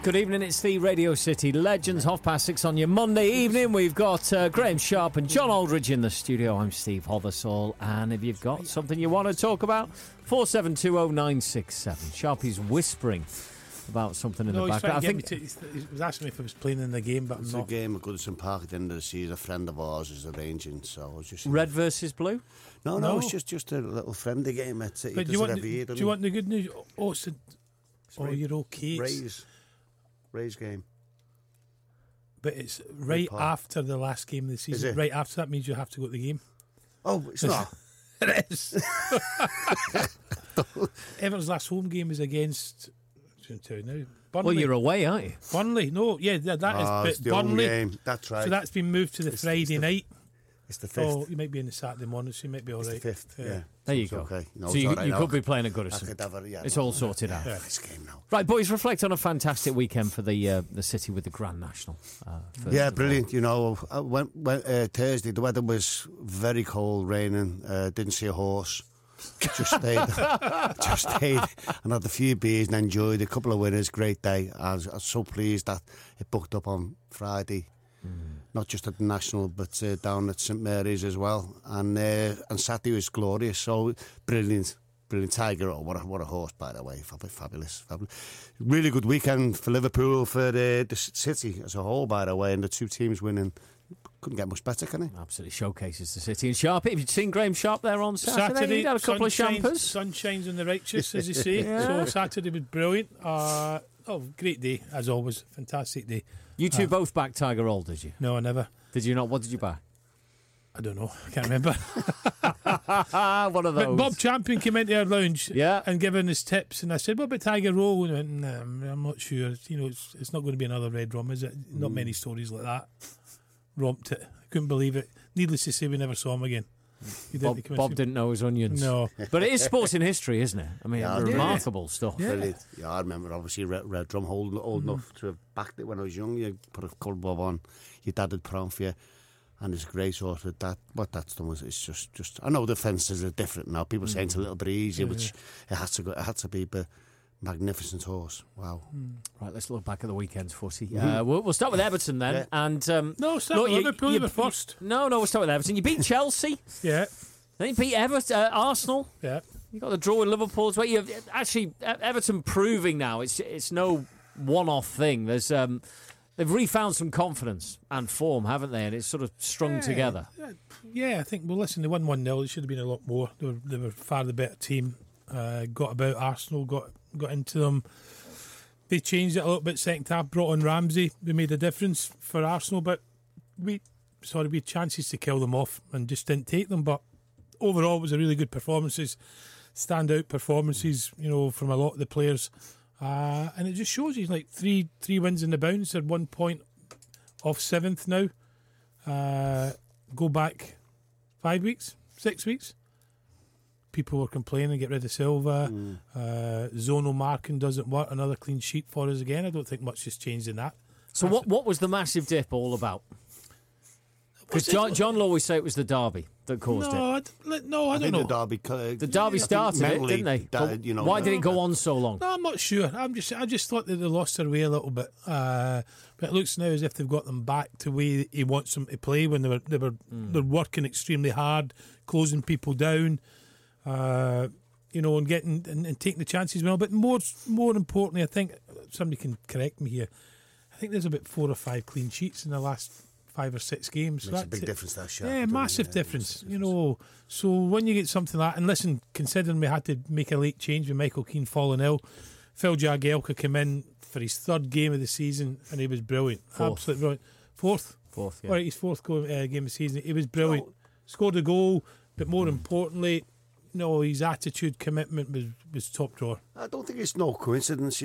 good evening. It's the Radio City Legends, 6:30 on your Monday evening. We've got Graham Sharp and John Aldridge in the studio. I'm Steve Hothersall, and if you've got something you want to talk about, 4720967. Sharpie's whispering about something in the background. He was asking me if I was playing in the game, but it's I'm not. It's a game at Goodison Park at the end of the season. A friend of ours is arranging, so I was just... Red versus blue? No, it's just a little friendly game. But do you want the good news? You're okay. Rays game. But it's right after the last game of the season. Right after that means you have to go to the game. Oh, it's not. It is. Everton's last home game is against... Now. Well, you're away, aren't you? Burnley, no, yeah, that is the Burnley. Game. That's right. So that's been moved to the Friday night. It's the 5th. Oh, you might be in the Saturday morning, so you might be all right. It's the 5th, yeah. There you it's go. Okay. No, so you could be playing at Goodison. It's all sorted out. Nice game now. Right, boys, reflect on a fantastic weekend for the City with the Grand National. Brilliant. You know, Thursday, the weather was very cold, raining, didn't see a horse. Just stayed and had a few beers and enjoyed a couple of winners. Great day. I was so pleased that it booked up on Friday, not just at the National but down at St Mary's as well, and Saturday was glorious. So brilliant Tiger. Oh, what a horse, by the way. Fabulous. Really good weekend for Liverpool, for the City as a whole, by the way, and the two teams winning. Couldn't get much better, can he? Absolutely showcases the City. And Sharp, have you seen Graham Sharp there on Saturday? He had a couple of champers. Sun shines on the righteous, as you say. So Saturday was brilliant. Great day, as always. Fantastic day. You two both backed Tiger All, did you? No, I never. Did you not? What did you back? I don't know. I can't remember. One of those. But Bob Champion came into our lounge and given his tips, and I said, "What about Tiger Roll?" And he went, I'm not sure. You know, it's not going to be another red rum, is it? Not many stories like that. Romped it. I couldn't believe it. Needless to say, we never saw him again. Bob didn't know his onions. No. But it is sporting history, isn't it? I mean, remarkable stuff. Yeah. I remember, obviously, Red Drum old enough to have backed it when I was young. You put a cold bob on, your dad had put on for you, and it's great sort of that. What that's done was, it's just I know the fences are different now. People say it's a little bit easier, which it had to be, but magnificent horse. Wow. Right, let's look back at the weekend's footy. We'll start with Everton then. And no, start with Liverpool. You were first. No, we'll start with Everton. You beat Chelsea. Yeah. Then you beat Arsenal. Yeah. You got the draw with Liverpool as well. You've actually Everton proving now it's no one-off thing. There's they've refound some confidence and form, haven't they? And it's sort of strung together. Yeah, I think. Well, listen, they won 1-0. It should have been a lot more. They were far the better team. Got about Arsenal. Got into them. They changed it a little bit second half, brought on Ramsey. They made a difference for Arsenal, but we had chances to kill them off and just didn't take them. But overall, it was a really good performances, standout performances, you know, from a lot of the players. And it just shows you, like, three wins in the bounce. They're 1 point off 7th now. Go back 5 weeks, 6 weeks. People were complaining, get rid of Silva. Zonal marking doesn't work. Another clean sheet for us again. I don't think much has changed in that. So what was the massive dip all about? Because John will always say it was the derby that caused it. I don't know. The derby started it, didn't they? Why did it go on so long? No, I'm not sure. I just thought that they lost their way a little bit. But it looks now as if they've got them back to the way he wants them to play when they're working extremely hard, closing people down. And getting and taking the chances well, but more importantly, I think somebody can correct me here. I think there's about 4 or 5 clean sheets in the last 5 or 6 games. Makes a big difference, that shot. Yeah, massive difference. You know, so when you get something like that, and listen, considering we had to make a late change with Michael Keane falling ill, Phil Jagielka came in for his 3rd game of the season, and he was brilliant, absolutely brilliant. Fourth, yeah. Right, his 4th game of the season, he was brilliant. Scored a goal, but more importantly, his attitude, commitment was top drawer. I don't think it's no coincidence,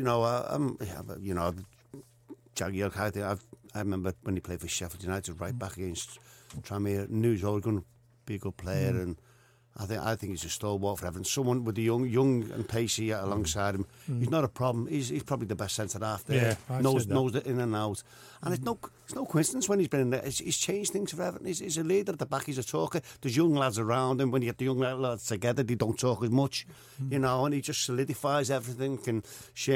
Jagielka, I remember when he played for Sheffield United, right back against Tranmere, knew he was always going to be a good player, and I think he's a stalwart for Everton. Someone with the young and pacey alongside him. He's not a problem. He's probably the best centre half there. Yeah, knows it in and out. And it's no coincidence when he's been in there. He's changed things for Everton. He's a leader at the back. He's a talker. There's young lads around him. When you get the young lads together, they don't talk as much, and he just solidifies everything. And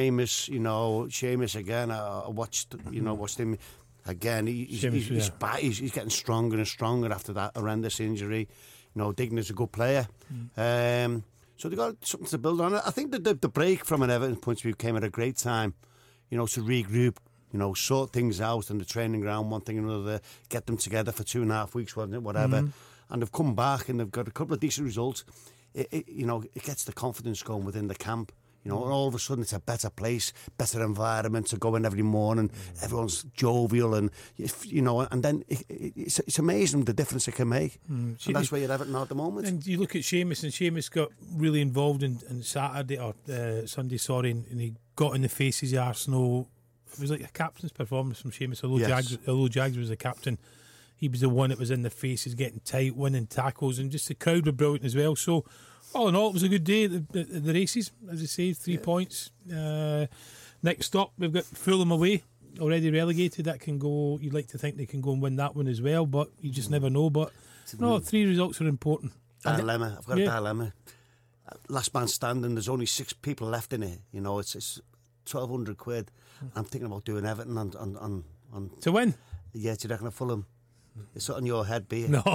Seamus again. I watched him again. He's getting stronger and stronger after that horrendous injury. Digna's a good player. So they got something to build on. I think that the break from an Everton point of view came at a great time, to regroup, sort things out in the training ground, one thing and another, get them together for 2.5 weeks, wasn't it, whatever. And they've come back and they've got a couple of decent results. It gets the confidence going within the camp. And all of a sudden it's a better place, better environment to go in every morning. Everyone's jovial and then it's amazing the difference it can make. And that's where you're Everton at the moment. And you look at Seamus, and Seamus got really involved in Saturday or Sunday, and he got in the faces of Arsenal. It was like a captain's performance from Seamus. Although Jags was the captain, he was the one that was in their faces, getting tight, winning tackles, and just the crowd were brilliant as well. So all in all, it was a good day at the races, as I say, 3 points. Next up, we've got Fulham away, already relegated. That can go, you'd like to think they can go and win that one as well, but you just never know. But no, 3 results are important. Dilemma. I've got a dilemma. Last man standing, there's only 6 people left in it. It's 1,200 quid. I'm thinking about doing Everton on to win? Yeah, do you reckon Fulham? It's on your head, be it? No.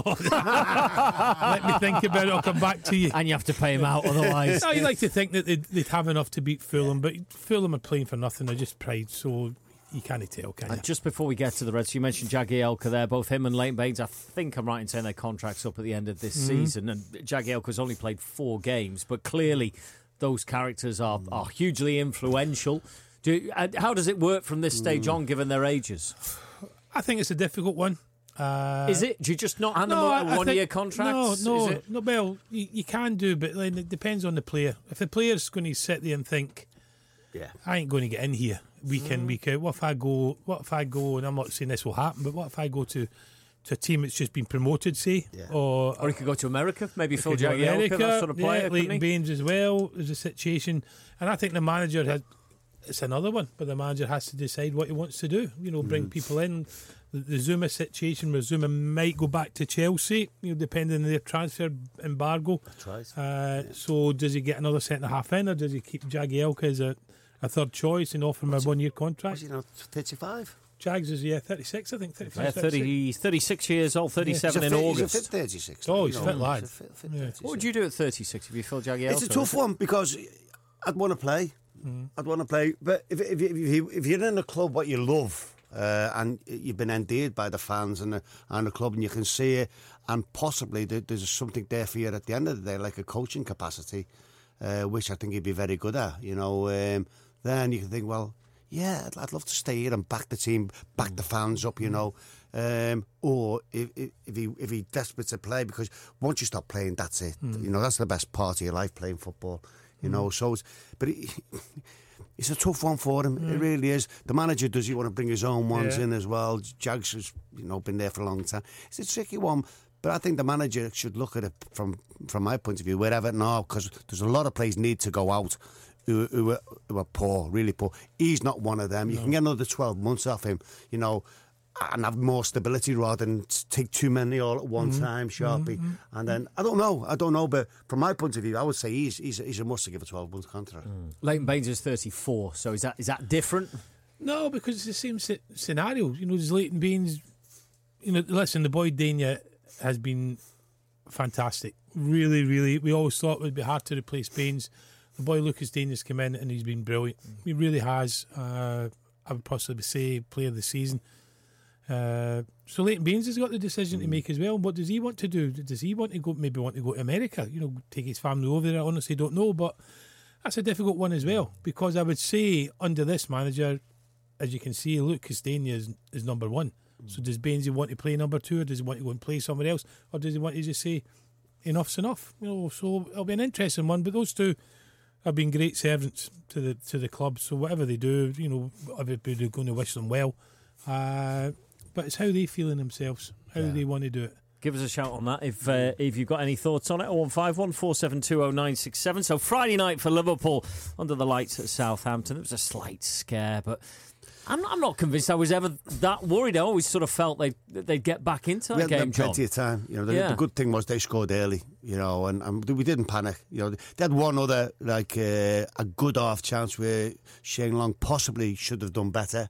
Let me think about it. I'll come back to you. And you have to pay him out otherwise. No, you like to think that they'd have enough to beat Fulham, but Fulham are playing for nothing. They're just pride, so you can't tell, can you? And just before we get to the Reds, you mentioned Jagielka there. Both him and Leighton Baines, I think I'm right in saying their contract's up at the end of this season. And Jagielka's only played 4 games, but clearly those characters are hugely influential. How does it work from this stage on, given their ages? I think it's a difficult one. Is it? Do you just not hand them a one-year contract? No. Well, you can do, but it depends on the player. If the player's going to sit there and think, I ain't going to get in here week in, week out. What if I go, and I'm not saying this will happen, but what if I go to a team that's just been promoted, say? Yeah. Or he could go to America, maybe Phil Jagielka, that sort of player. Leighton Baines as well. There's a situation. And I think the manager has... It's another one, but the manager has to decide what he wants to do. Bring people in. The Zuma situation where Zuma might go back to Chelsea, depending on their transfer embargo. That's right. So does he get another centre half in, or does he keep Jagielka as a third choice and offer him a 1-year contract? Was he not 35? Jags is 36, I think. 35, 36 years old, 37 in August. He's a fit 36. Oh, he's fit lad. What would you do at 36 if you Phil Jagielka? It's a tough one because I'd want to play. But if you're in a club what you love and you've been endeared by the fans and the club, and you can see it, and possibly there's something there for you at the end of the day, like a coaching capacity, which I think you'd be very good at. Then you can think, well, yeah, I'd love to stay here and back the team, back the fans up, or if he's desperate to play, because once you stop playing, that's it. That's the best part of your life, playing football. So it's a tough one for him. It really is. The manager, does he want to bring his own ones in as well? Jags has been there for a long time. It's a tricky one, but I think the manager should look at it from my point of view, wherever now, because there's a lot of players need to go out who are poor, really poor. He's not one of them. You can get another 12 months off him, and have more stability rather than take too many all at one time, sharply. And then I don't know, but from my point of view, I would say he's a must to give a 12-month contract. Leighton Baines is 34, so is that different? No, because it's the same scenario. There's Leighton Baines. Listen, the boy Dania has been fantastic. Really, really. We always thought it would be hard to replace Baines. The boy Lucas Dania's come in and he's been brilliant. He really has. I would possibly say player of the season. So Leighton Baines has got the decision to make as well. What does he want to do? Does he want to go to America? Take his family over there? I honestly don't know, but that's a difficult one as well, because I would say under this manager, as you can see, Lucas Dania is number 1. So does Baines want to play number 2, or does he want to go and play somewhere else, or does he want to just say enough's enough? So it'll be an interesting one. But those two have been great servants to the club. So whatever they do, everybody's going to wish them well. But it's how they feel in themselves, how they want to do it. Give us a shout on that if you've got any thoughts on it. 0151 472 0967. So Friday night for Liverpool under the lights at Southampton. It was a slight scare, but I'm not convinced I was ever that worried. I always sort of felt they'd get back into that game, John. Plenty of time. The good thing was they scored early, and we didn't panic. They had one other, a good half chance where Shane Long possibly should have done better,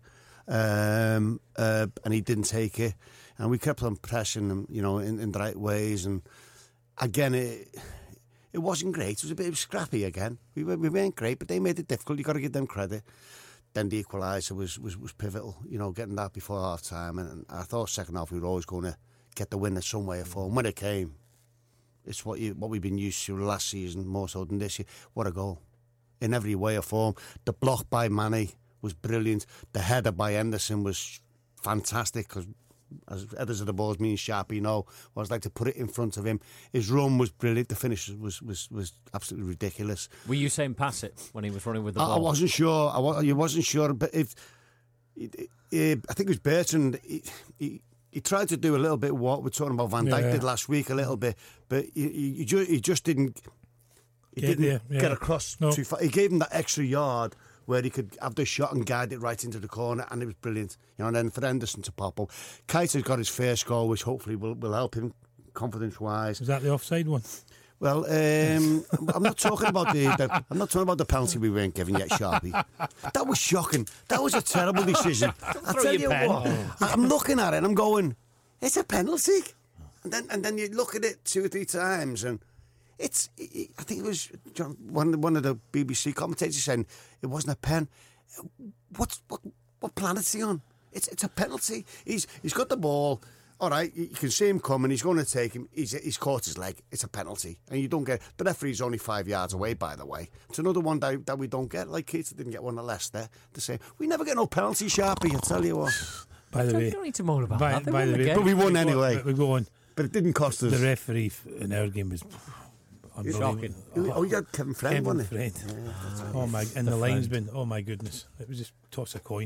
and he didn't take it. And we kept on pressing them, in the right ways. And again, it wasn't great. It was a bit scrappy again. We weren't great, but they made it difficult. You got to give them credit. Then the equaliser was pivotal, getting that before half time. And I thought second half we were always going to get the win in some way or form. When it came, it's what we've been used to last season more so than this year. What a goal. In every way or form. The block by Manny was brilliant. The header by Henderson was fantastic because as headers of the balls, me and Sharpie know what it's like to put it in front of him. His run was brilliant. The finish was absolutely ridiculous. Were you saying pass it when he was running with the ball? I wasn't sure. I wasn't sure, but I think it was Bertrand. He tried to do a little bit what we're talking about Van Dijk did last week a little bit, but he just didn't. He didn't get across too far. He gave him that extra yard where he could have the shot and guide it right into the corner, and it was brilliant. And then for Henderson to pop up. Keita's got his first goal, which hopefully will help him confidence-wise. Was that the offside one? Well, I'm not talking about the penalty we weren't giving yet, Sharpie. That was shocking. That was a terrible decision. I tell you what, I'm looking at it and I'm going, it's a penalty. And then you look at it 2 or 3 times and I think it was one of the BBC commentators saying it wasn't a pen. What planet's he on? It's a penalty. He's got the ball. All right, you can see him coming. He's going to take him. He's caught his leg. It's a penalty, and you don't get. The referee's only 5 yards away. By the way, it's another one that we don't get. Like Keita didn't get one at Leicester. The same. We never get no penalty, Sharpie. I tell you what. By the way, don't need to moan about that. By the way, but we won anyway. We go on. But it didn't cost us. The referee in our game was shocking. Oh, you had Kevin Friend, wasn't it? Oh my! And the linesman. Oh my goodness! It was just toss a coin.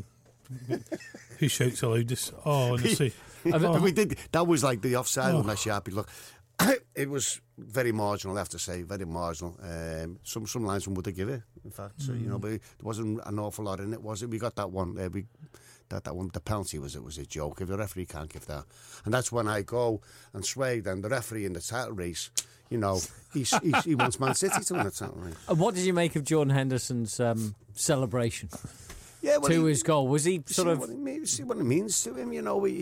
Who shouts the loudest? Oh, honestly. We did. That was like the offside one. That Sharpie. Look, it was very marginal. I have to say, very marginal. Some linesmen would have given it. In fact, so, but there wasn't an awful lot in it, was it? We got that one. That one. The penalty was a joke. If the referee can't give that, and that's when I go and sway. Then the referee in the title race. He wants Man City to win the title race. And what did you make of Jordan Henderson's celebration? Yeah, to his goal, was he sort of see what it means to him?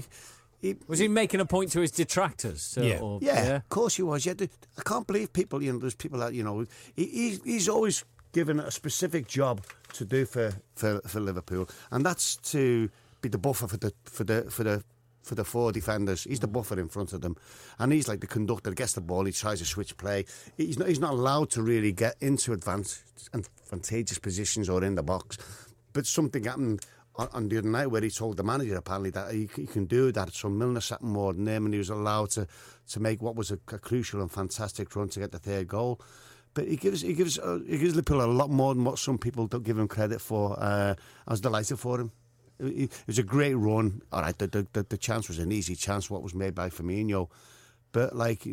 Was he making a point to his detractors? Of course he was. Yeah, I can't believe people. There's people that he's always given a specific job to do for Liverpool, and that's to be the buffer for the 4 defenders. He's the buffer in front of them, and he's like the conductor. Gets the ball, he tries to switch play. He's not allowed to really get into advantageous positions or in the box. But something happened on the other night where he told the manager apparently that he can do that. So Milner sat more than him, and he was allowed to make what was a crucial and fantastic run to get the 3rd goal. But he gives Liverpool a lot more than what some people don't give him credit for. I was delighted for him. It was a great run. All right, the chance was an easy chance. What was made by Firmino, but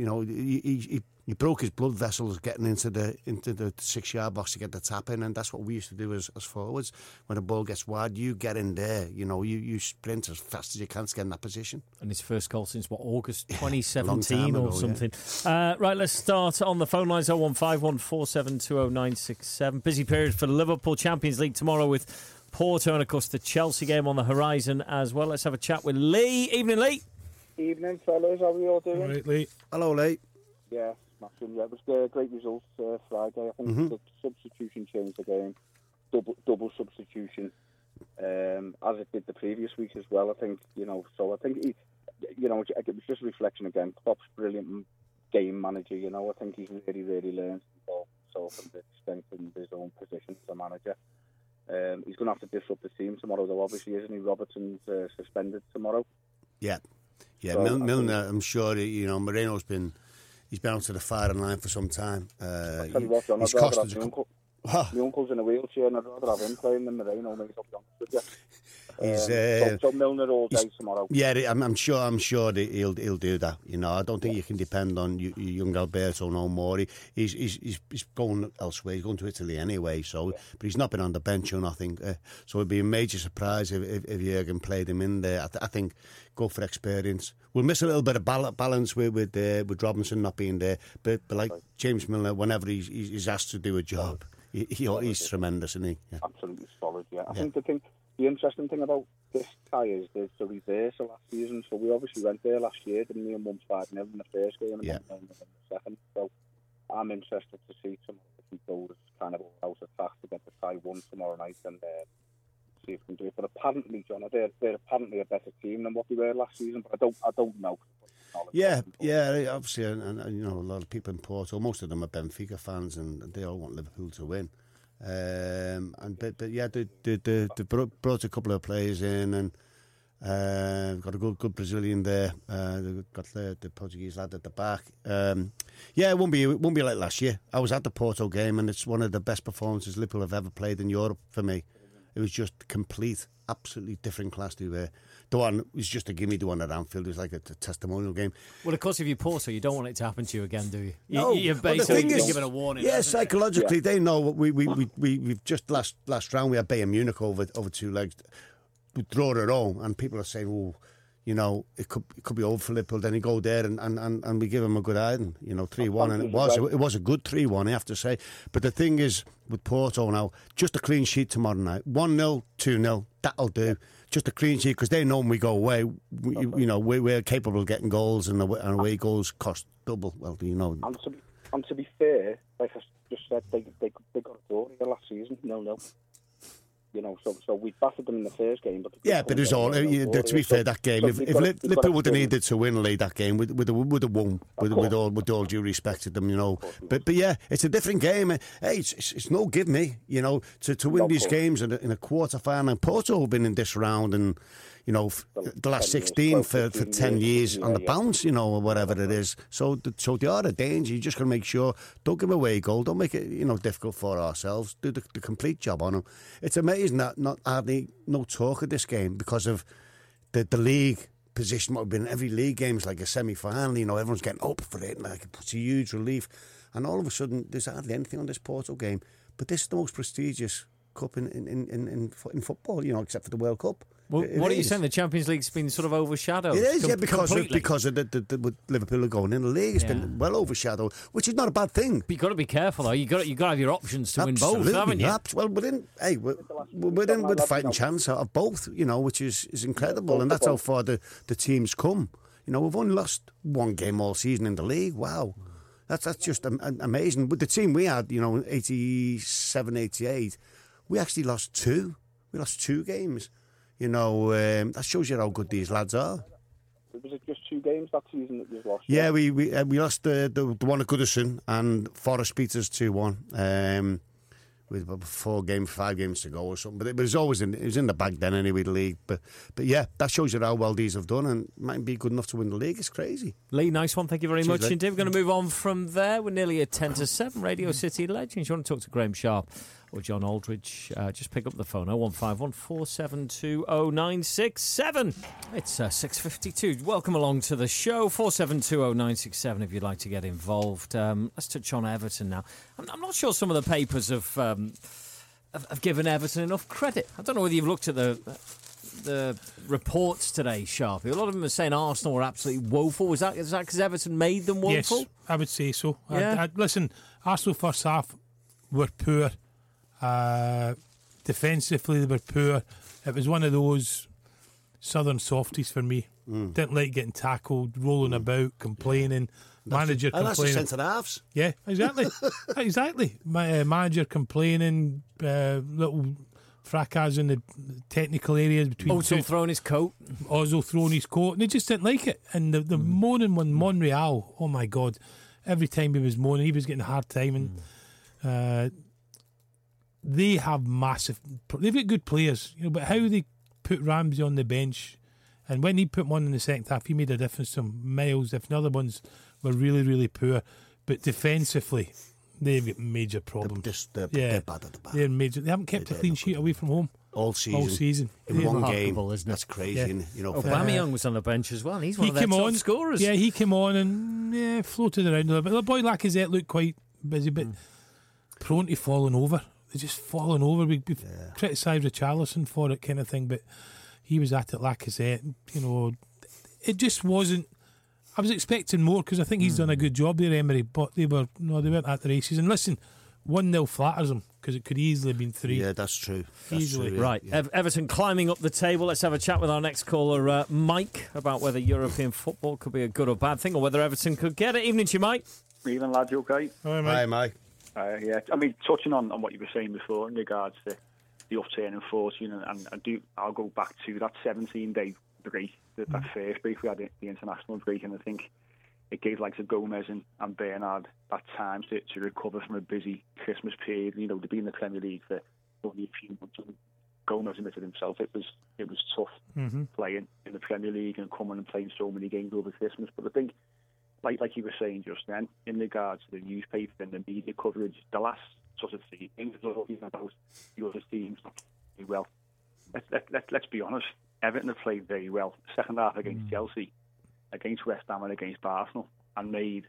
he broke his blood vessels getting into the 6-yard box to get the tap in, and that's what we used to do as forwards. When the ball gets wide, you get in there. You sprint as fast as you can to get in that position. And his first goal since August 2017 ago, or something. Yeah. Right, let's start on the phone lines. 0151 472 0967. Busy period for Liverpool. Champions League tomorrow with Porto, and of course the Chelsea game on the horizon as well. Let's have a chat with Lee. Evening, Lee. Evening, fellas. How are we all doing? All right, Lee. Hello, Lee. Yeah, smashing. Yeah, it was great results Friday. I think the substitution changed the game. Double substitution, as it did the previous week as well. I think So I think it was just a reflection again. Klopp's brilliant game manager. I think he's really, really learned himself and strengthened his own position as a manager. He's going to have to disrupt the team tomorrow, though. Obviously, isn't he? Robertson's suspended tomorrow. Yeah. So, Milner. I'm sure Moreno's been out to the firing line for some time. I tell you what, John, I'd rather have my uncle's in a wheelchair, and I'd rather have him playing than Moreno. Maybe I'll be honest with So Milner all day tomorrow. Yeah, I'm sure that he'll do that. You know, I don't think you can depend on young Alberto no more. He's going elsewhere. He's going to Italy anyway. So, but he's not been on the bench or nothing. So it'd be a major surprise if Jurgen played him in there. I think go for experience. We'll miss a little bit of balance with Robinson not being there. But like James Milner, whenever he's asked to do a job, he's tremendous, isn't he? Yeah. Absolutely solid. Yeah, I think the interesting thing about this tie is there's the reverse of last season. So we obviously went there last year, didn't we, and won 5-0 in the first game and 1-0 in the second. So I'm interested to see tomorrow if we go kind of out attack to get the tie won tomorrow night and see if we can do it. But apparently, John, they're apparently a better team than what they were last season. But I don't know. Yeah, obviously, and you know, a lot of people in Porto, most of them are Benfica fans, and they all want Liverpool to win. But yeah, they brought a couple of players in, and got a good Brazilian there. They've got the Portuguese lad at the back. Yeah, it won't be like last year. I was at the Porto game, and it's one of the best performances Liverpool have ever played in Europe for me. It was just complete, absolutely different class they were. The one was just a gimme. The one at Anfield was like a testimonial game. Well, of course, if you're Porto, you don't want it to happen to you again, do you? No, you're basically given a warning. Yeah, psychologically, they know. We've just last round we had Bayern Munich over 2 legs. We draw at home, and people are saying, "Oh, you know, it could be over for Liverpool." Then you go there and we give them a good hiding, 3-1, and it was a good 3-1, I have to say. But the thing is, with Porto now, just a clean sheet tomorrow night, 1-0, 2-0, that'll do. Just a clean sheet, because they know when we go away, we're capable of getting goals, and away goals cost double. Well, And to be fair, like I just said, they got a draw here last season, 0-0. So we battered them in the first game. But it was all. To be fair, that game, if Liverpool would have needed to win that game, would have won. With all due respect to them, But yeah, it's a different game. Hey, it's no give me, to win these games in a quarter final. And Porto have been in this round, and the last 16 for 10 years on the bounce, or whatever it is. So they are a danger. You just got to make sure, don't give away a goal, don't make it difficult for ourselves. Do the complete job on them. It's amazing that not hardly no talk of this game because of the league position. What have been every league game is like a semi-final. Everyone's getting up for it, and it's a huge relief. And all of a sudden, there's hardly anything on this Porto game. But this is the most prestigious cup in football, except for the World Cup. Well, what are you saying? The Champions League's been sort of overshadowed. It is, because of the Liverpool are going in the league. It's been well overshadowed, which is not a bad thing. But you've got to be careful, though. You've got to have your options to win both, haven't you? Well, we're in with a fighting chance of both, which is incredible, and that's how far the teams come. We've only lost one game all season in the league. Wow. That's just amazing. With the team we had, 87, 88, we actually lost 2. We lost 2 games. That shows you how good these lads are. Was it just 2 games that season that you've lost? Yeah, we lost the one at Goodison, and Forest beat us 2-1. With 5 games to go or something. But it was always in the bag then anyway, the league. But yeah, that shows you how well these have done, and might be good enough to win the league. It's crazy. Lee, nice one. Thank you very much indeed. We're going to move on from there. We're nearly at 10 to 7. Radio City Legends. You want to talk to Graham Sharp or John Aldridge, just pick up the phone, 0151 472 0967. It's 6:52. Welcome along to the show, 472 0967 if you'd like to get involved. Let's touch on Everton now. I'm not sure some of the papers have given Everton enough credit. I don't know whether you've looked at the reports today, Sharpie. A lot of them are saying Arsenal were absolutely woeful. Is that because Everton made them woeful? Yes, I would say so. Yeah. Listen, Arsenal first half were poor. Defensively, they were poor. It was one of those southern softies for me. Didn't like getting tackled, rolling about, complaining. Manager complaining. That's the centre halves. Yeah, exactly. Exactly. Manager complaining, little fracas in the technical areas between Ozil throwing his coat. Ozil throwing his coat, and they just didn't like it. And the moaning when Monreal, oh my God, every time he was moaning, he was getting a hard time. And they have they've got good players, but how they put Ramsey on the bench, and when he put one in the second half, he made a difference to him. Miles, if the other ones were really, really poor. But defensively, they've got major problems. They're bad at the back. They're major. They haven't kept a clean sheet away from home. all season. In one game. Isn't it? That's crazy. Yeah. And, Aubameyang was on the bench as well. He's one of their top scorers. Yeah, he came on and floated around a little bit. The boy Lacazette looked quite busy, but prone to falling over. They're just falling over. We've criticised Richarlison for it, kind of thing, but he was at it, Lacazette. It just wasn't. I was expecting more because I think he's done a good job there, Emery, but they weren't at the races. And listen, 1-0 flatters them because it could easily have been 3. Yeah, that's true. Easily. True, yeah. Right, Yeah. Everton climbing up the table. Let's have a chat with our next caller, Mike, about whether European football could be a good or bad thing, or whether Everton could get it. Evening to you, Mike. Evening, lads, you okay? Hi, Mike. Yeah, I mean, touching on what you were saying before in regards to the upturn in fortune, and I'll go back to that 17-day break, that first break we had, the international break, and I think it gave like Gomez and Bernard that time to recover from a busy Christmas period. To be in the Premier League for only a few months. And Gomez admitted himself it was tough playing in the Premier League and coming and playing so many games over Christmas. But I think, like you were saying just then, in regards to the newspaper and the media coverage, the last sort of 3 things about the other teams not playing well. Let's be honest. Everton have played very well. Second half against Chelsea, against West Ham and against Arsenal, and made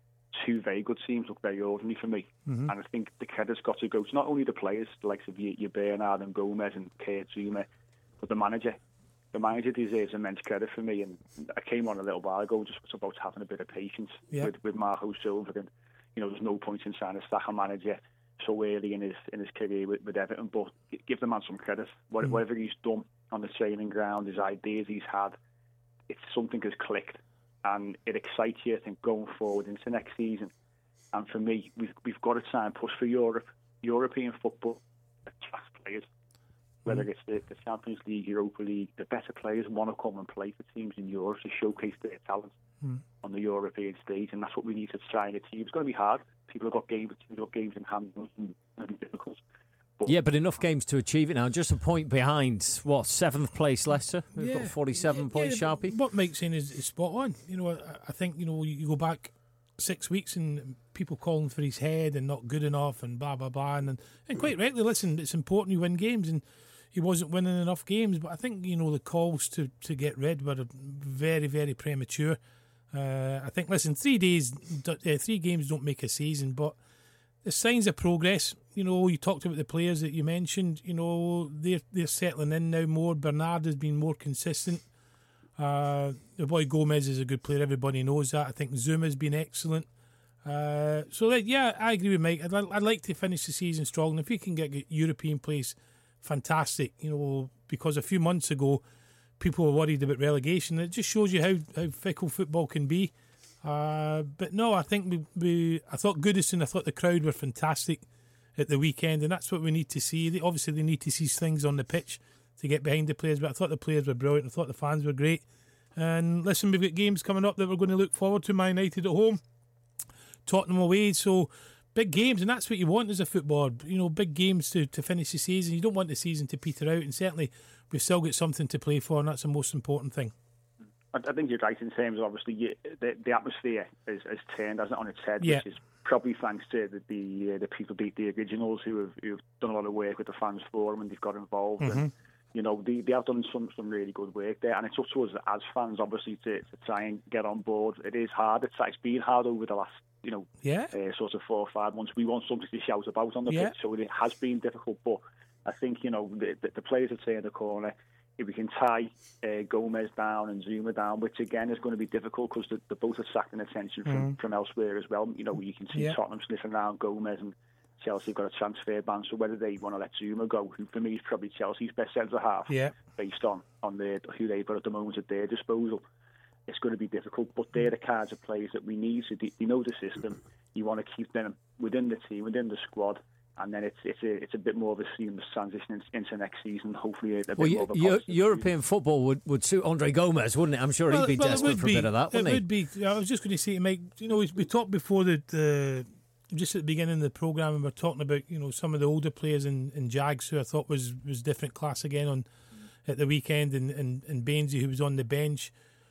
2 very good teams look very ordinary for me. And I think the credit's got to go to not only the players, the likes of your Bernard and Gomez and Kurt Zouma, but the manager. The manager deserves immense credit for me, and I came on a little while ago just about having a bit of patience with Marco Silva, and there's no point in trying to sack a manager so early in his career with Everton, but give the man some credit. Whatever he's done on the training ground, his ideas he's had, it's something has clicked, and it excites you, I think, going forward into next season. And for me, we've got to try and push for European football, class players. Whether it's the Champions League, Europa League, the better players want to come and play for teams in Europe to showcase their talent on the European stage, and that's what we need to try and achieve. It's going to be hard. People have got games in hand, and it'll be difficult. But enough games to achieve it now. Just a point behind, 7th place Leicester? We've got 47 points, Sharpie. What Mike's saying is spot on. I think, you go back 6 weeks and people calling for his head and not good enough and blah, blah, blah. And quite rightly, listen, it's important you win games, and he wasn't winning enough games. But I think, the calls to get rid were very, very premature. I think, listen, 3 games don't make a season, but the signs of progress. You talked about the players that you mentioned. They're settling in now more. Bernard has been more consistent. The boy Gomez is a good player. Everybody knows that. I think Zuma's been excellent. I agree with Mike. I'd like to finish the season strong. And if we can get European place, fantastic. Because a few months ago, people were worried about relegation. It just shows you how fickle football can be. But no, I think I thought Goodison, I thought the crowd were fantastic at the weekend, and that's what we need to see. They need to see things on the pitch to get behind the players, but I thought the players were brilliant. I thought the fans were great. And listen, we've got games coming up that we're going to look forward to. Man United at home, Tottenham away, so big games, and that's what you want as a footballer. Big games to finish the season. You don't want the season to peter out, and certainly we've still got something to play for, and that's the most important thing. I think you're right in terms of, obviously, the atmosphere has turned, hasn't it, on its head, which is probably thanks to the people, the originals who've done a lot of work with the fans forum, and they've got involved. And they have done some really good work there, and it's up to us as fans, obviously, to try and get on board. It is hard. It's been hard over the last sort of 4 or 5 months. We want something to shout about on the pitch, so it has been difficult. But I think the players have turned the corner. If we can tie Gomez down and Zouma down, which again is going to be difficult because they're both attracting attention from elsewhere as well. You can see Tottenham sniffing around Gomez, and Chelsea have got a transfer ban. So whether they want to let Zouma go, who for me is probably Chelsea's best centre half, based on who they've got at the moment at their disposal, it's going to be difficult. But they're the kinds of players that we need. So they know the system. You want to keep them within the team, within the squad. And then it's a bit more of a seamless transition into next season. Hopefully, a bit more of a European football would suit Andre Gomez, wouldn't it? I'm sure he'd be desperate for a bit of that, wouldn't he? It would be. I was just going to say to Mike, we talked before the just at the beginning of the programme, and we're talking about some of the older players in Jags who I thought was different class again at the weekend, and Bainsy, who was on the bench.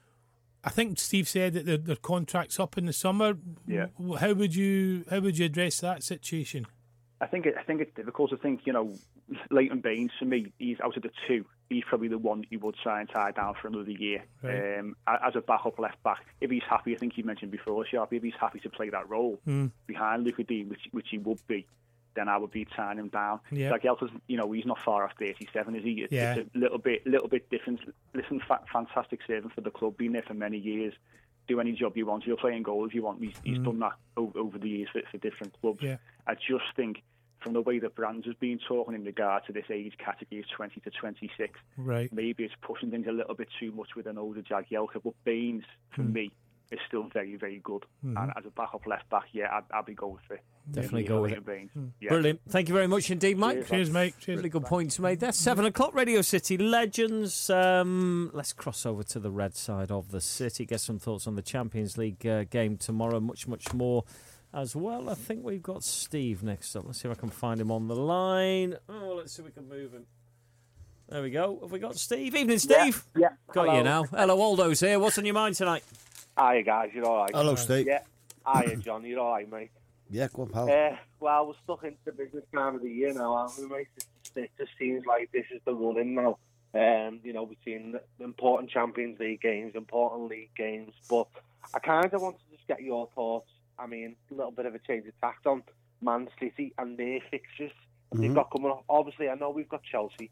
I think Steve said that their contract's up in the summer. Yeah. How would you address that situation? I think it's difficult to think, Leighton Baines, for me, he's out of the two. He's probably the one that you would try and tie down for another year. Right. As a backup left back, if he's happy, I think you mentioned before, Sharpie, if he's happy to play that role behind Luca Dean, which he would be, then I would be tying him down. Yep. Jagielka's, he's not far off 37, is he? Yeah. It's a little bit different. Listen, fantastic servant for the club, been there for many years. Do any job you want. You'll play in goal if you want. He's done that over the years for different clubs. Yeah. I just think, from the way that Brands has been talking in regard to this age category of 20 to 26, Right. maybe it's pushing things a little bit too much with an older Jagielka. But Baines, for me, is still very, very good. And as a backup left back, I'd be going for it. Definitely go with it. Baines. Yeah. Brilliant. Thank you very much indeed, Mike. Cheers, mate. Cheers. Really good points made there. 7 o'clock, Radio City Legends. Let's cross over to the red side of the city. Get some thoughts on the Champions League game tomorrow. Much more as well. I think we've got Steve next up. Let's see if I can find him on the line. Oh, let's see if we can move him. There we go. Have we got Steve? Evening, Steve. Yeah. Got Hello. you now. Hello, Waldo's here. What's on your mind tonight? Hiya, guys. You're all right? Hello, Steve. Yeah. Hiya, John. You're all right, mate? Yeah, go on, pal. Well, we're stuck into the business time of the year now, aren't we, mate? It just seems like this is the run-in now. We've seen important Champions League games, important league games, but I kind of want to just get your thoughts. I mean, a little bit of a change of tact on Man City and their fixtures they've got coming up. Obviously, I know we've got Chelsea,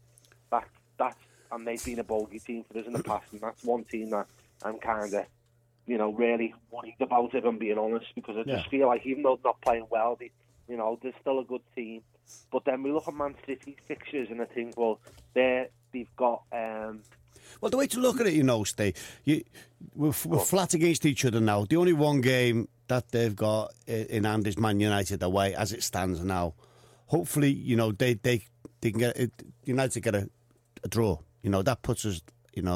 and they've been a bogey team for us in the past, and that's one team that I'm kind of, really worried about, if I'm being honest, because I just feel like even though they're not playing well, they're still a good team. But then we look at Man City's fixtures and I think, well, they've got... Well, the way to look at it, Steve, we're flat against each other now. The only one game that they've got in hand is Man United away, as it stands now. Hopefully, they can get it, United get a draw. That puts us,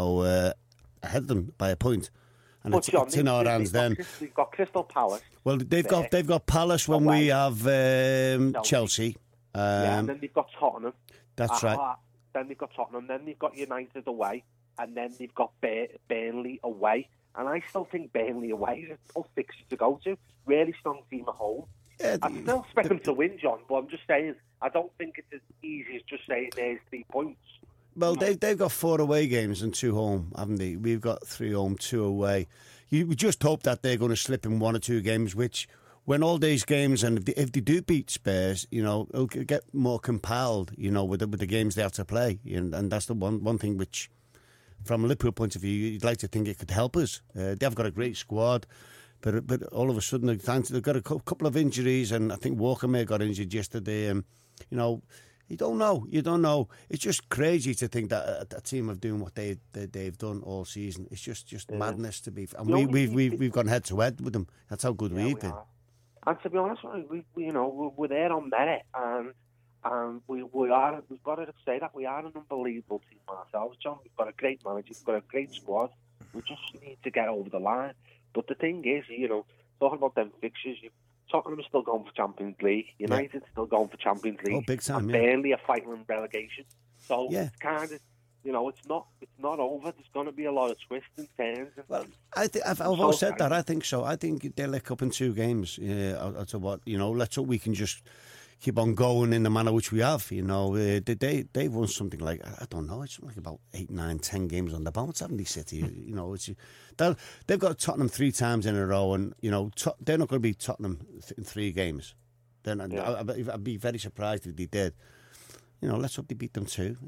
ahead of them by a point. And But it's in our hands then. We've got Crystal Palace. Well, they've got Palace when we have Chelsea. And then they've got Tottenham. That's right. Then they've got Tottenham. Then they've got United away. And then they've got Burnley away. And I still think Burnley away is a tough fixture to go to. Really strong team at home. Yeah, I still expect them to win, John, but I'm just saying, I don't think it's as easy as just saying there's 3 points. Well, they've got 4 away games and 2 home, haven't they? We've got 3 home, 2 away. We just hope that they're going to slip in 1 or 2 games, which, when all these games, and if they do beat Spurs, it'll get more compiled, with the games they have to play. And that's the one thing which, from a Liverpool point of view, you'd like to think it could help us. They've got a great squad, but all of a sudden they've got a couple of injuries, and I think Walker may have got injured yesterday. You don't know. It's just crazy to think that a team of doing what they've done all season. It's just madness to be. And we've gone head to head with them. That's how good we've been. And to be honest, we're there on merit, and we've got to say that we are an unbelievable team ourselves, John. We've got a great manager, we've got a great squad. We just need to get over the line. But the thing is, talking about them fixtures, Tottenham is still going for Champions League. United's still going for Champions League. Oh, big time, and Burnley are fighting in relegation. So it's kind of, it's not over. There's going to be a lot of twists and turns. Well, I've always said that. I think so. I think they'll lick up in 2 games. That's what, let's hope we can just keep on going in the manner which we have. They've won something like, I don't know, it's like about 8, 9, 10 games on the bounce, haven't they, City? They've got Tottenham 3 times in a row, and they're not going to beat Tottenham in 3 games. Then I'd be very surprised if they did. Let's hope they beat them too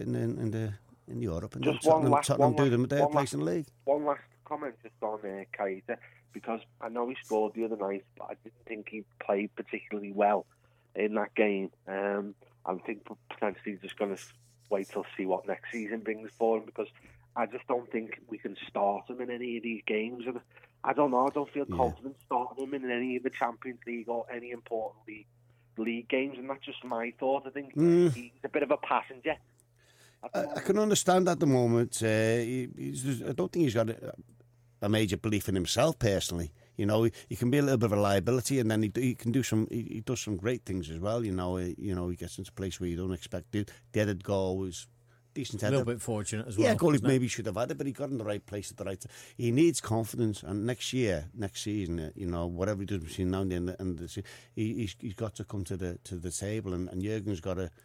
in Europe, and just Tottenham do them their place in the league. One last comment just on Keita, because I know he scored the other night, but I didn't think he played particularly well in that game. I think potentially just going to wait till see what next season brings for him, because I just don't think we can start him in any of these games. And I don't know, I don't feel confident starting him in any of the Champions League or any important league games, and that's just my thought. I think he's a bit of a passenger. I can understand at the moment. I don't think he's got a major belief in himself personally. He can be a little bit of a liability, and then he can do some. He does some great things as well. He gets into a place where you don't expect it. The headed goal was decent. A little bit fortunate as well. Yeah, goalie maybe should have had it, but he got in the right place at the right time. He needs confidence, and next season, whatever he does between now and the end of the season, he's got to come to the table, and Jurgen's got to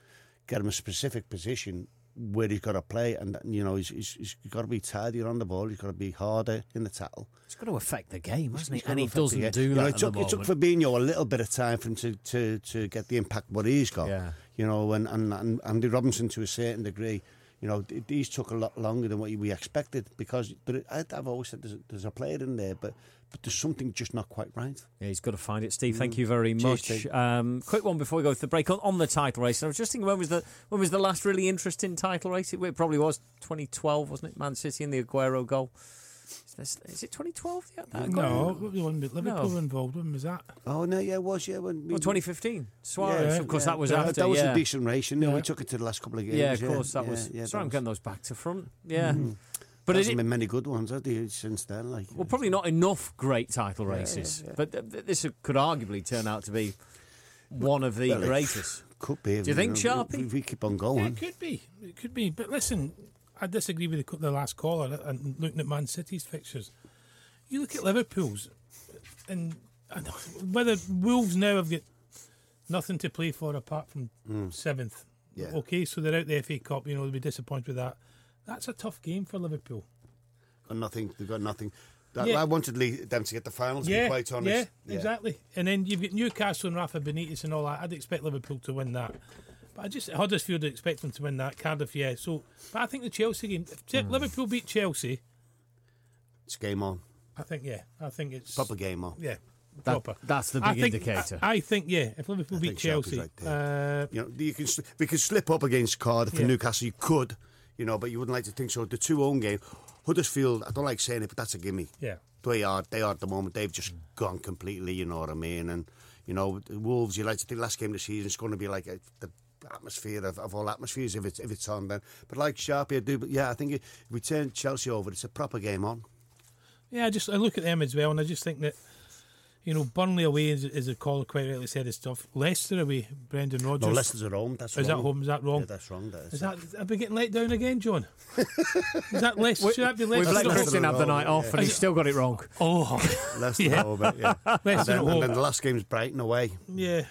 get him a specific position where he's got to play, and you know he's got to be tidier on the ball. He's got to be harder in the tackle. It's got to affect the game, hasn't it? He's And he got to affect the doesn't game. do You that. know, It it took Fabinho a little bit of time for him to get the impact what he's got. Yeah. You know, and Andy Robinson to a certain degree. You know, these took a lot longer than what we expected because I've always said there's a player in there, but there's something just not quite right. Yeah, he's got to find it. Steve, thank you very much. Steve. Quick one before we go to the break on the title race. And I was just thinking, when was the last really interesting title race? It probably was 2012, wasn't it? Man City and the Aguero goal. Is it 2012? No, the one with Liverpool involved. When was that? Oh no, yeah, it was 2015. Suarez, of course, that was after. That was a decent race. You know, we took it to the last couple of games. Yeah, of course, that was. Sorry, I'm getting those back to front. Yeah. But there's been many good ones, have there, since then? Well, probably not enough great title races. But this could arguably turn out to be one of the greatest. Could be. Do you think, Sharpie? We keep on going. Yeah, it could be. It could be. But listen, I disagree with the last caller and looking at Man City's fixtures. You look at Liverpool's, and whether Wolves now have got nothing to play for apart from 7th. Yeah. Okay, so they're out the FA Cup. You know, they'll be disappointed with that. That's a tough game for Liverpool. They've got nothing. I wanted them to get the finals, to be quite honest. Yeah, exactly. And then you've got Newcastle and Rafa Benitez and all that. I'd expect Liverpool to win that. But Huddersfield, I'd expect them to win that. Cardiff, yeah. So, but I think the Chelsea game, if Liverpool beat Chelsea, it's game on. I think it's Proper game on. Yeah. Proper. That's the big indicator. I think, if Liverpool beat Chelsea, we could slip up against Cardiff and Newcastle. You could, but you wouldn't like to think so. The 2 home game, Huddersfield. I don't like saying it, but that's a gimme. Yeah, they are at the moment. They've just gone completely. You know what I mean? And the Wolves. You like to think last game of the season is going to be like the atmosphere of all atmospheres if it's on then. But like Sharpie, I do. But I think if we turn Chelsea over, it's a proper game on. Yeah, I look at them as well, and I just think that, Burnley away, as the caller quite rightly said, is tough. Leicester away, Brendan Rodgers. No, Leicester's at home. That's wrong. Is that home? Is that wrong? Yeah, that's wrong. That is. Are we getting let down again, John? Is that Leicester? Should that be Leicester? We've let Christian have the night off, and he's still got it wrong. Oh, Leicester at home, Leicester at home. And then the last game's Brighton away. Yeah.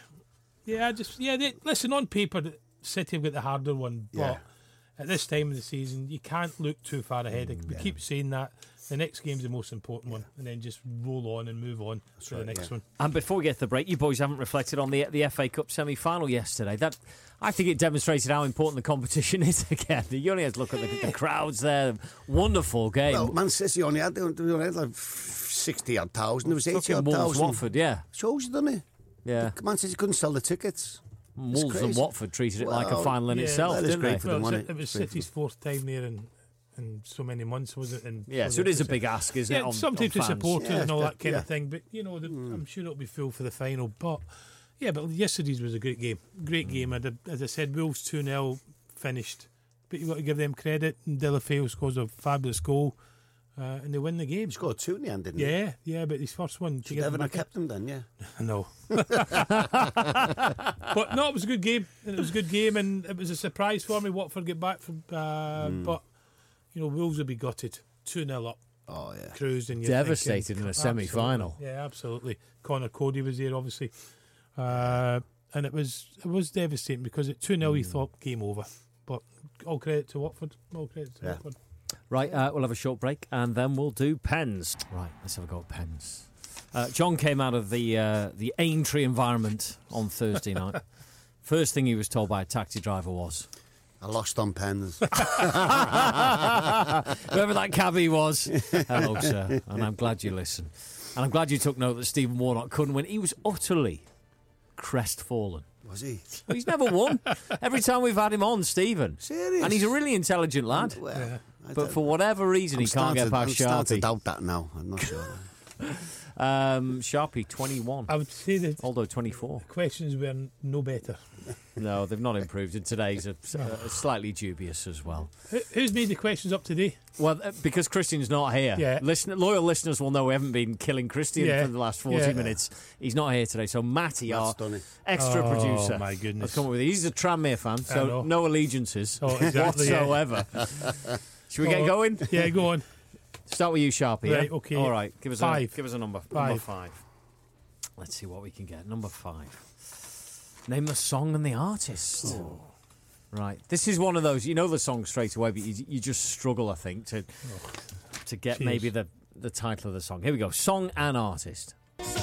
Listen, on paper, City have got the harder one, but at this time of the season, you can't look too far ahead. We keep saying that. The next game's the most important one, and then just roll on and move on to the next one. And before we get to the break, you boys haven't reflected on the FA Cup semi-final yesterday. That, I think it demonstrated how important the competition is again. You only have to look at the crowds there. Wonderful game. Well, Man City only had like 60-odd thousand. There was 80-odd thousand. Watford, yeah. Shows you, doesn't it? Yeah. Man City couldn't sell the tickets. Wolves and Watford treated it like a final in itself, didn't they? It was City's 4th time there in so many months, was it? So it is a big ask, isn't it? Sometimes to supporters and all that kind of thing, but I'm sure it'll be full for the final. But yesterday's was a great game. As I said, Wolves 2-0 finished, but you've got to give them credit. And Deulofeu scores a fabulous goal, and they win the game. He scored 2 in the end, didn't he? Yeah, but his first one. Should Devon have kept him then? Yeah. No. But no, it was a good game, and it was a surprise for me. Watford get back from, but. Wolves will be gutted. 2-0 up. Oh, yeah. Cruised and devastated in a semi-final. Yeah, absolutely. Connor Cody was there, obviously. And it was devastating because at 2-0 you thought game over. But all credit to Watford. Watford. Right, we'll have a short break and then we'll do pens. Right, let's have a go at pens. John came out of the Aintree environment on Thursday night. First thing he was told by a taxi driver was... I lost on pens. Whoever that cabbie was. Hello, sir. And I'm glad you listened. And I'm glad you took note that Stephen Warnock couldn't win. He was utterly crestfallen. Was he? Well, he's never won. Every time we've had him on, Stephen. Serious? And he's a really intelligent lad. Well, but for whatever reason, he can't get past Sharpie. I'm starting to doubt that now. I'm not sure. Sharpie, 21. I would say that... Although 24. The questions were no better. No, they've not improved. And today's slightly dubious as well. Who's made the questions up today? Well, because Christian's not here. Yeah. Loyal listeners will know we haven't been killing Christian for the last 40 minutes. He's not here today. So Matty, our extra producer, my goodness, has come up with it. He's a Tranmere fan, so no allegiances whatsoever. Should we get going? Yeah, go on. Start with you, Sharpie. Right, yeah? okay. All right, give us 5. Give us a number. 5. Number 5. Let's see what we can get. Number 5. Name the song and the artist. Right. This is one of those, you know the song straight away, but you just struggle, I think, to get Cheers. maybe the title of the song. Here we go. Song and artist.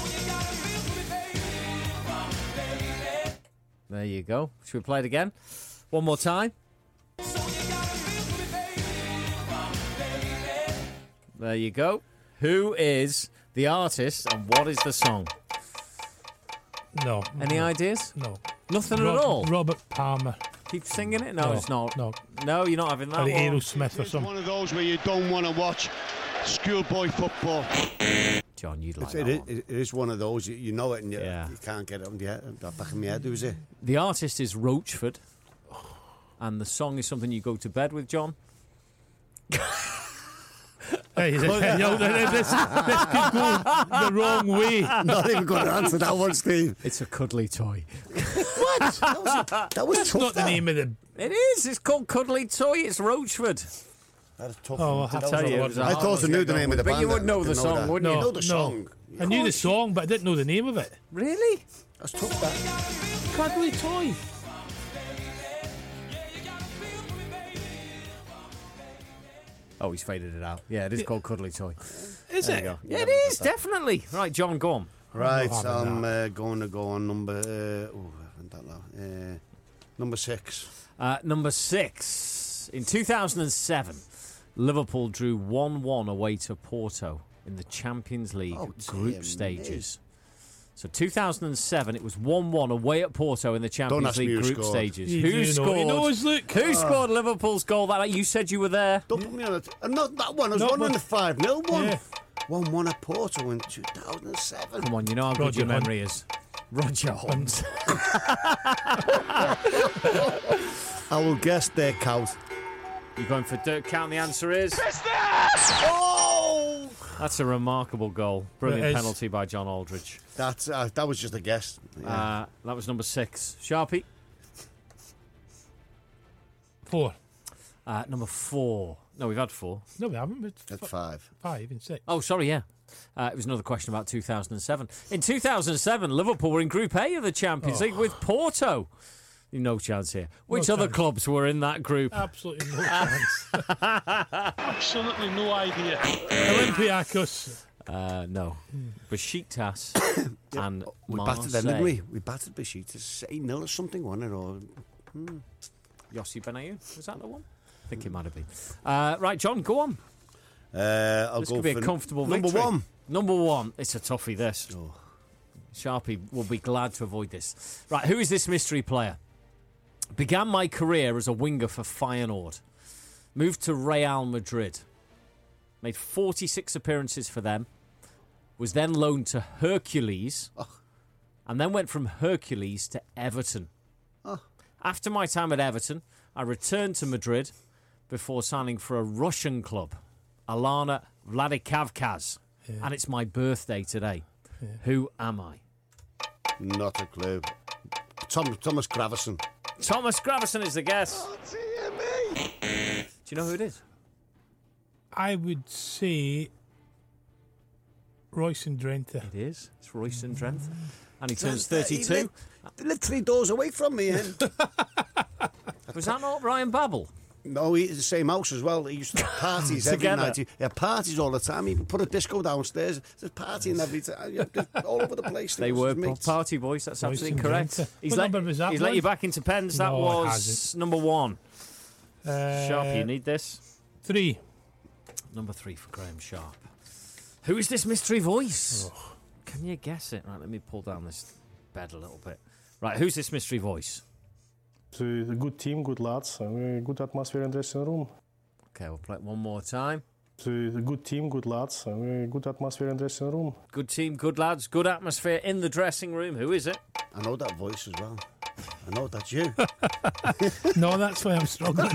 There you go. Should we play it again? One more time. There you go. Who is the artist and what is the song? No. Any ideas? No. Nothing at all? Robert Palmer. Keep singing it? No, it's not. No. No, you're not having that Or one. Aerosmith or It's something. one of those where you don't want to watch schoolboy football. John, you'd like It that one. is one of those, you know it and you Yeah. can't get it on the back of my head, who's it? The artist is Roachford, and the song is something you go to bed with, John. Hey, this could go the wrong way. Not even going to answer that one, Steve. It's a cuddly toy. What? That was That's tough. not the name of the... It is. It's called Cuddly Toy. It's Roachford. That is tough. Oh, I'll have to tell have you, a it look. was a I hard thought I one knew to the get name of the But band. you would know the Didn't song, that. wouldn't You you? know the song. I knew the song, but I didn't know the name of it. Really? That's tough, that. Cuddly Toy. Oh, he's faded it out. Yeah, it is called Cuddly Toy. Is There it? you go. Yeah, it is, definitely. Right, John, go on. Right, having I'm going to go on number... number 6. Number 6. In 2007, Liverpool drew 1-1 away to Porto in the Champions League Oh, group dear stages. So 2007, it was 1-1 away at Porto in the Champions ask me League who group scored. stages. You Who do know. scored? He knows, look. Who scored Liverpool's goal that night? You said you were there. Don't put me on it. Not that one. I was No, wondering but- the 5-0 one. Yeah. 1-1 at Porto in 2007. Come on, you know how good Roger your Hunt. memory is. Roger Hunt. I will guess their count. You're going for Dirk Count. The answer is... Oh! That's a remarkable goal. Brilliant It is. penalty by John Aldridge. That was just a guess. Yeah. That was number 6. Sharpie? 4. Number 4. No, we've had 4. No, we haven't. But At 5. 5 and 6. Oh, sorry, yeah. It was another question about 2007. In 2007, Liverpool were in Group A of the Champions League with Porto. No chance here. Which other chance. clubs were in that group? Absolutely no chance. Absolutely no idea. Olympiacos. No. Besiktas and We Marseille. battered them, didn't we? We battered Besiktas 8-0 or something, wasn't it? Or Yossi Benayoun, was that the one? I think it might have been. Right, John, go on. I'll This go could be for a comfortable number victory. 1. Number 1. It's a toughie, this. Oh. Sharpie will be glad to avoid this. Right, who is this mystery player? Began my career as a winger for Feyenoord. Moved to Real Madrid. Made 46 appearances for them. Was then loaned to Hercules. And then went from Hercules to Everton. After my time at Everton, I returned to Madrid before signing for a Russian club, Alana Vladikavkaz. And it's my birthday today. Who am I? Not a clue. Thomas Gravison. Thomas Gravison is the guess. Oh, dear me. Do you know who it is? I would say Royce and Drenthe. It is. It's Royston Drenthe. And he turns 32. Literally doors away from me. Was that not Ryan Babel? No, he's the same house as well. He used to have parties every Together. night. He had parties all the time. He put a disco downstairs. There's partying every time. Just all over the place. They It was were his mates. party boys. That's Royston absolutely correct. Drenthe. He's What let, number was that he's let one? you back into pens. That No, it was hasn't. number 1. Sharp, you need this. 3. Number 3 for Graham Sharp. Who is this mystery voice? Can you guess it? Right, let me pull down this bed a little bit. Right, who's this mystery voice? It's a good team, good lads, and a good atmosphere in the dressing room. Okay, we'll play it one more time. It's a good team, good lads, and a good atmosphere in the dressing room. Good team, good lads, good atmosphere in the dressing room. Who is it? I know that voice as well. I know that's you. No, that's why I'm struggling.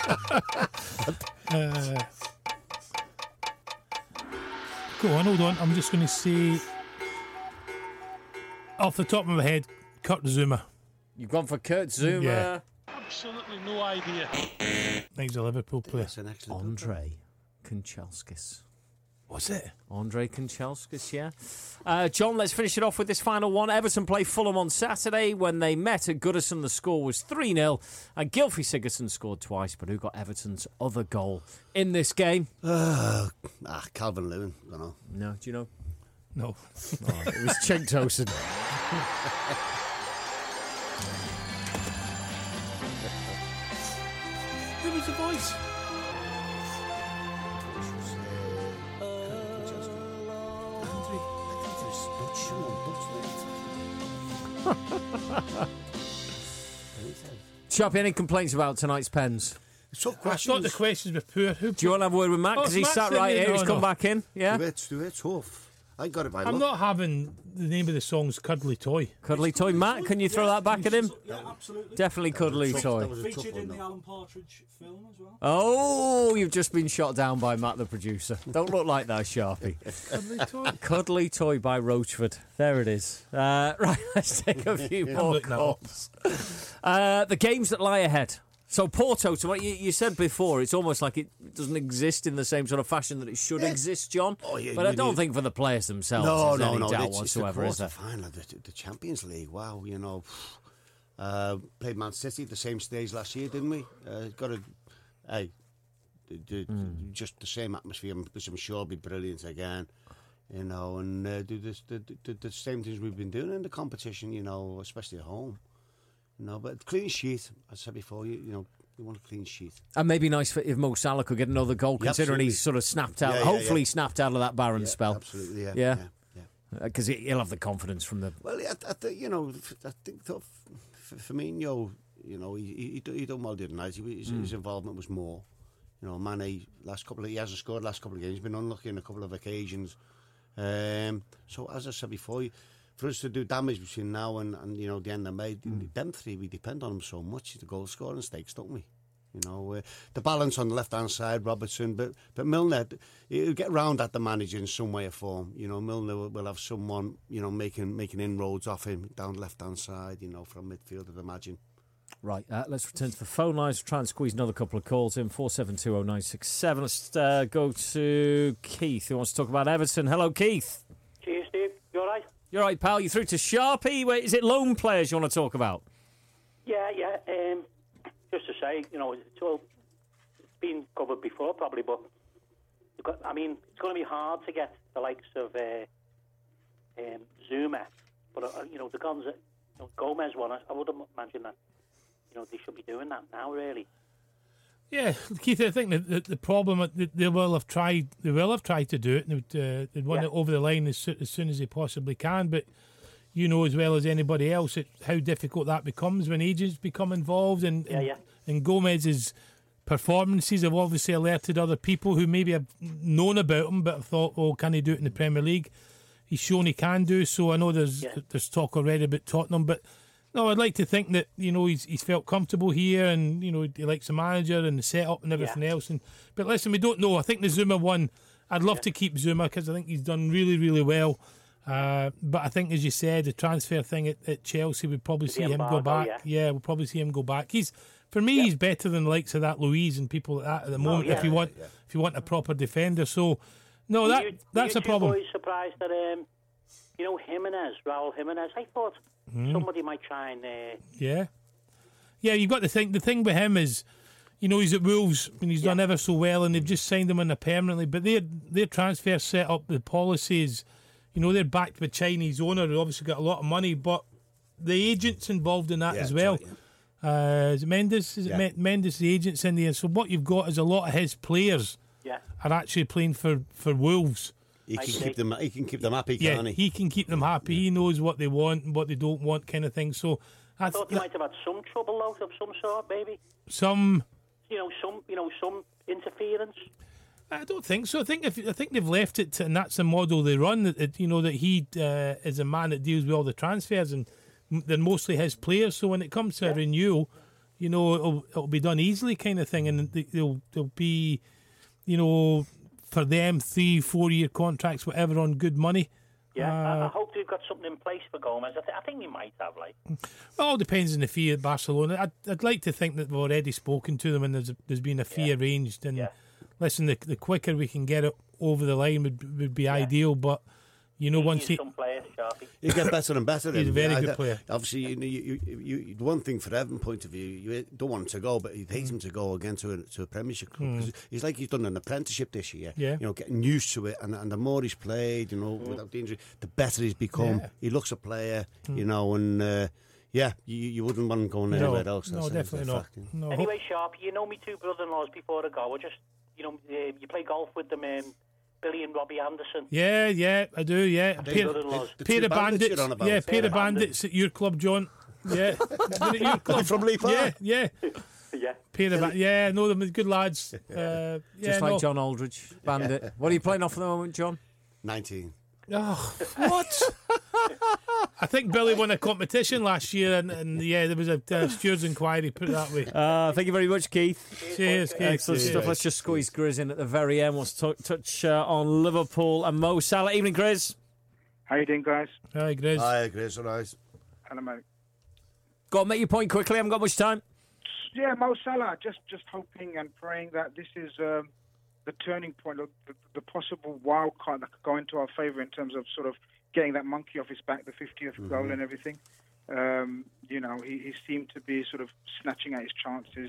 Go on, hold on. I'm just going to say, off the top of my head, Kurt Zuma. You've gone for Kurt Zuma. Yeah. Absolutely no idea. He's a Liverpool player. That's an excellent. Andre Kanchelskis. Was it? Andre Kanchelskis, yeah. John, let's finish it off with this final one. Everton play Fulham on Saturday. When they met at Goodison, the score was 3-0. And Gylfi Sigurdsson scored twice, but who got Everton's other goal in this game? Calvin Lewin, I don't know. No, do you know? No. Oh, it was Cenk Tosun. Who was the voice? Sharpie, any complaints about tonight's pens? So I thought the questions were poor. Do you want to have a word with Matt? Because he's sat right here. He's come back in. Yeah. It's tough. I got it by I'm luck. not having the name of the song's Cuddly Toy. Cuddly Toy. Matt, can you throw that back at him? Yeah, absolutely. Definitely Cuddly Toy. Featured in the Alan Partridge film as well. Oh, you've just been shot down by Matt, the producer. Don't look like that, Sharpie. Cuddly Toy? Cuddly Toy by Roachford. There it is. Right, let's take a few more calls. The games that lie ahead. So Porto, to what you said before, it's almost like it doesn't exist in the same sort of fashion that it should exist, John. Oh, yeah, but I don't think for the players themselves there's any doubt whatsoever, is there? Final, the Champions League. Wow, you know, played Man City at the same stage last year, didn't we? Just the same atmosphere, which I'm sure will be brilliant again. You know, and do the same things we've been doing in the competition. You know, especially at home. No, but clean sheet. I said before, you know, we want a clean sheet. And maybe nice if Mo Salah could get another goal, considering he's sort of snapped out. Hopefully, he snapped out of that barren spell. Absolutely, yeah. Because he'll have the confidence from the. Well, I think Firmino, you know, he done well the other night. His involvement was more. You know, Mane he hasn't scored last couple of games. He's been unlucky on a couple of occasions. So as I said before, for us to do damage between now and you know the end of May, them three, we depend on them so much, the goal scoring stakes, don't we? You know, the balance on the left hand side, Robertson, but Milner, he'll get round at the manager in some way or form. You know, Milner will have someone, you know, making inroads off him down the left hand side. You know, from midfield, I'd imagine. Right, let's return to the phone lines. Try and squeeze another couple of calls in. 4720967. Let's go to Keith, who wants to talk about Everton. Hello, Keith. Cheers, Steve. You all right? You're right, pal. You're through to Sharpie. Wait, is it loan players you want to talk about? Yeah. Just to say, you know, it's been covered before probably, but it's going to be hard to get the likes of Zuma, but you know, the guns that Gomez won. I would imagine that, you know, they should be doing that now, really. Yeah, Keith, I think the problem they will have tried to do it, and they'd want it over the line as soon as they possibly can. But you know as well as anybody else how difficult that becomes when agents become involved. And Gomez's performances have obviously alerted other people who maybe have known about him but have thought, oh, can he do it in the Premier League? He's shown he can do so. I know there's talk already about Tottenham, but no, I'd like to think that, you know, he's felt comfortable here, and you know he likes the manager and the setup and everything else. But listen, we don't know. I think the Zuma one, I'd love to keep Zuma because I think he's done really, really well. But I think, as you said, the transfer thing at Chelsea, we'd probably see him go back. Yeah, we'll probably see him go back. He's better than the likes of that Louise and people like that at the moment. If you want a proper defender, so no, that's a problem. Were you surprised that you know, Raul Jimenez? I thought somebody might try and. Yeah, you've got to think. The thing with him is, you know, he's at Wolves and he's done ever so well, and they've just signed him in permanently. But their transfer set up, the policies, you know, they're backed with Chinese owner who obviously got a lot of money, but the agents involved in that as well. Right, is it Mendes? Mendes, the agents in there. So what you've got is a lot of his players are actually playing for Wolves. He can keep them happy, can't he? He can keep them happy. He knows what they want and what they don't want, kind of thing. So I thought he might have had some trouble out of some sort, maybe. Some interference. I don't think so. I think they've left it to, and that's the model they run. That he is a man that deals with all the transfers, and they're mostly his players. So when it comes to a renewal, you know, it'll be done easily, kind of thing, and they'll be, you know, for them 3-4 year contracts, whatever, on good money. Yeah, I hope they've got something in place for Gomez. I think they might have, like. It all depends on the fee at Barcelona. I'd like to think that we've already spoken to them and there's been a fee arranged. And listen, the quicker we can get it over the line would be ideal. But you know, once he some players, Sharpie. You get better and better. He's a very good player. Obviously, you one thing for Evan's point of view, you don't want him to go, but you'd hate him to go again to a Premiership club. 'Cause he's like he's done an apprenticeship this year. Yeah. You know, getting used to it, and the more he's played, you know, without the injury, the better he's become. Yeah. He looks a player, you know, and you wouldn't want him going anywhere else. No, definitely not. Fact, No. Anyway, Sharp, you know me two brother-in-laws before I go. I just, you play golf with them, Billy and Robbie Anderson. Yeah, I do. Yeah, Pair of Pair of bandits at your club, John. Yeah, at your club from Lee Park. Yeah. Yeah. Pair of yeah, no, them good lads. Just like John Aldridge, bandit. What are you playing off at the moment, John? 19. Oh, what? I think Billy won a competition last year, and there was a stewards inquiry, put it that way. Thank you very much, Keith. Cheers, Keith. Excellent stuff. Let's just squeeze Grizz in at the very end. Let's touch on Liverpool and Mo Salah. Evening, Grizz. How you doing, guys? Hi, Grizz. Hi, Grizz. All right. Hello, mate. Go on, make your point quickly. I haven't got much time. Yeah, Mo Salah. Just hoping and praying that this is the turning point, of the possible wild card that could go into our favour in terms of sort of getting that monkey off his back, the 50th goal and everything. He seemed to be sort of snatching at his chances,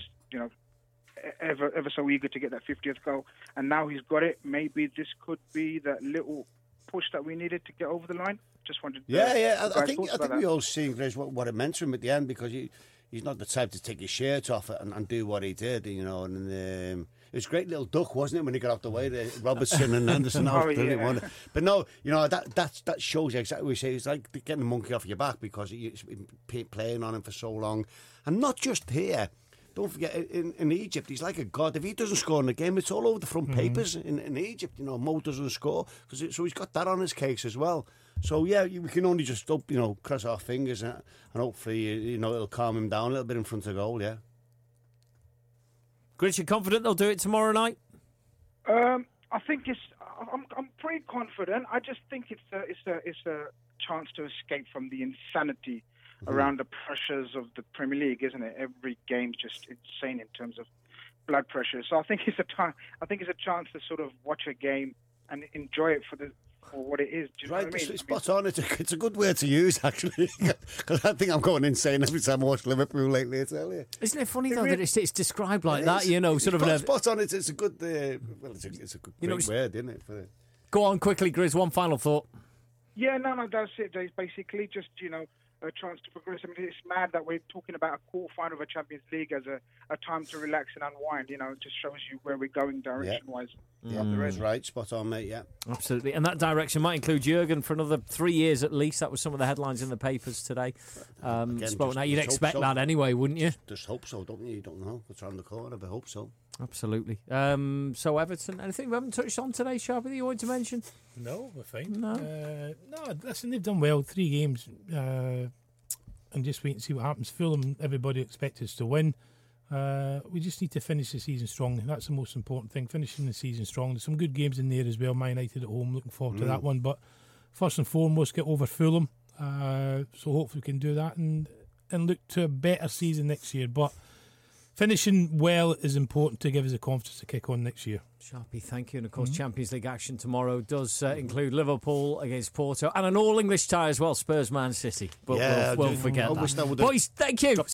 ever so eager to get that 50th goal. And now he's got it. Maybe this could be that little push that we needed to get over the line. Just wanted to I think we all seen, Grizz, what it meant to him at the end, because he's not the type to take his shirt off and do what he did, and it was a great little duck, wasn't it, when he got out the way, Robertson and Anderson. Brilliant. But no, that shows you exactly what you say. It's like getting a monkey off your back because you've been playing on him for so long. And not just here. Don't forget, in Egypt, he's like a god. If he doesn't score in the game, it's all over the front papers in Egypt. Mo doesn't score, so he's got that on his case as well. So, we can only just cross our fingers and hopefully, it'll calm him down a little bit in front of goal, yeah. Grizz, you confident they'll do it tomorrow night? I think I'm pretty confident. I just think it's a chance to escape from the insanity around the pressures of the Premier League, isn't it? Every game's just insane in terms of blood pressure. So I think it's a chance to sort of watch a game and enjoy it for what it is. Do you know what I mean? It's spot on. It's a good word to use, actually, because I think I'm going insane every time I watch Liverpool lately. I tell you. Isn't it funny though that it's described like that? Spot on. It's a good. It's a good great word, isn't it? Go on quickly, Grizz. One final thought. Yeah, no, that's it. It's basically just a chance to progress. I mean, it's mad that we're talking about a quarter-final of a Champions League as a time to relax and unwind. It just shows you where we're going direction-wise. That's right, spot on, mate, yeah. Absolutely. And that direction might include Jurgen for another 3 years at least. That was some of the headlines in the papers today. You'd expect that anyway, wouldn't you? Just hope so, don't you? You don't know. It's around the corner, but hope so. Absolutely. So Everton, anything we haven't touched on today, Sharpie, that you wanted to mention? No, we're fine. No, listen, they've done well. 3 games, and just wait and see what happens. Fulham, everybody expects us to win. We just need to finish the season strong. That's the most important thing, finishing the season strong. There's some good games in there as well. Man United at home, looking forward to that one. But first and foremost, get over Fulham. So hopefully we can do that and look to a better season next year. But finishing well is important to give us the confidence to kick on next year. Sharpie, thank you. And of course, Champions League action tomorrow does include Liverpool against Porto and an all-English tie as well, Spurs Man City. But we'll forget that. Boys, thank you.